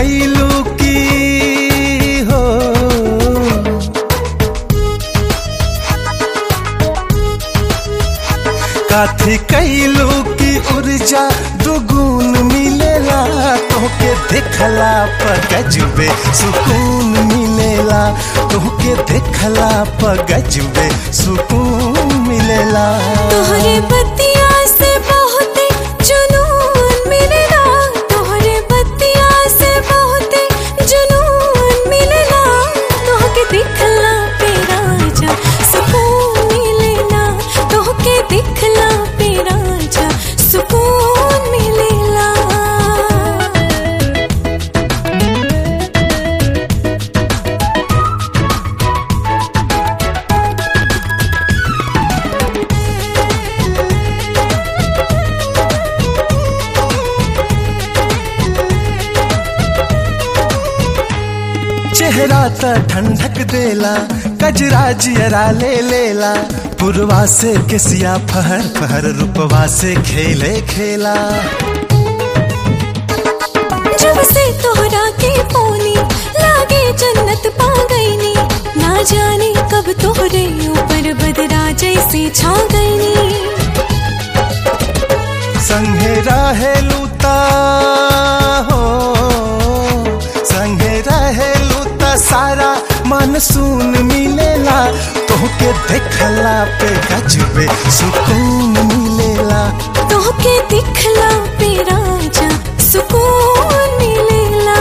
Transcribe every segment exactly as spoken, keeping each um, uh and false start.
कैलू की हो, काथी कैलू की ऊर्जा दुगुन मिलेला, तोहके देखला पर गजबे सुकून मिलेला, तोहके देखला पर गजबे सुकून मिलेला। तोहरे बतिया से बहुत जुनून मिलेला, तोहरे बतिया से बहुत जुनून मिलेला, तोहके देखला पे राजा सुकून मिलेला, तोहके देखला पे राजा सुकून मिलेला। चेहरा त ठंडक देला, कजरा जियरा ले लेला, पुरवा से किसिया फहर फहर रूपवा से खेले खेला। जब से तोहरा के पोनी लागे जन्नत पा गईनी, ना जाने कब तोहरे ऊपर बदरा जैसे छा गईनी। संगे रहेलू ता हो, संगे रहेलू ता सारा मानसून मिलेला, तोहके देखला पे गजबे सुकून मिलेला, तोहके दिखला पे राजा सुकून मिलेला।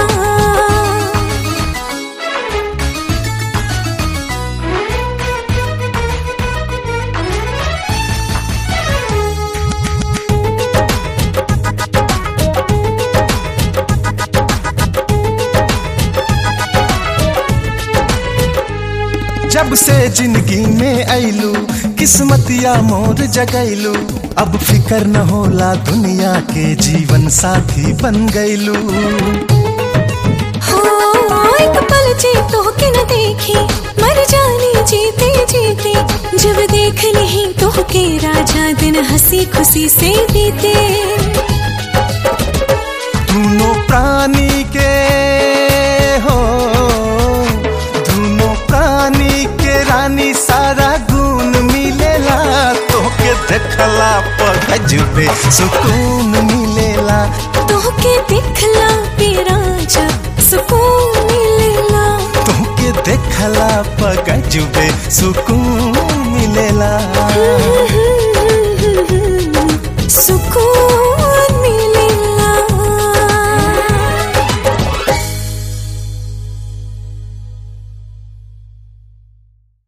जब से जिंदगी में आइलू किस्मतिया मोर जगैलू, अब फिकर न होला दुनिया के जीवन साथी बन गईलू। हो एक पल जी तोहके न देखी मर जानी जीते जीते, जब देख नहीं तोहके राजा दिन हंसी खुशी से बीते। दोनों प्राणी के हो, दोनों प्राणी के रानी सारा गुण मिलेला, तोहके देखला पर गजबे सुकून मिलेला, तोहके देखला पे राजा सुकून मिलेला, तोहके देखला पर गजबे सुकून मिलेला। सुकून